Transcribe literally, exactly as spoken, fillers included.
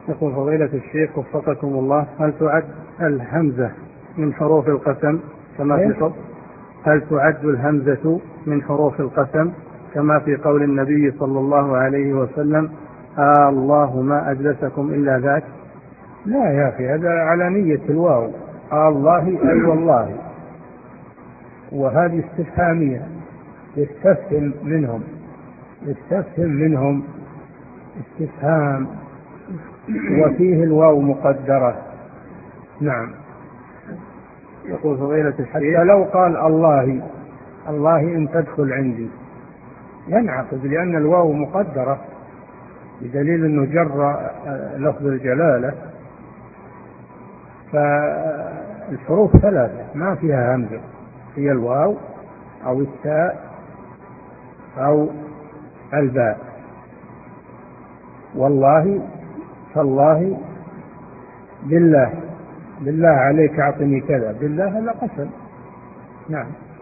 يقول فضيلة الشيخ وفقكم الله، هل تعد الهمزة من حروف القسم كما في قول هل تعد الهمزة من حروف القسم كما في قول النبي صلى الله عليه وسلم آه الله ما أجلسكم إلا ذاك؟ لا يا أخي، هذا على نية الواو. آه الله أي والله، وهذه استفهامية يستفهم منهم يستفهم منهم استفهام، وفيه الواو مقدرة. نعم. يقول فضيلة الشيخ حتى لو قال الله الله إن تدخل عندي ينعقد، لأن الواو مقدرة بدليل أنه جر لفظ الجلالة. فالحروف ثلاثة ما فيها همزة، هي الواو أو التاء أو الباء. والله فالله، بالله بالله عليك أعطني كذا، بالله هذا قسم. نعم.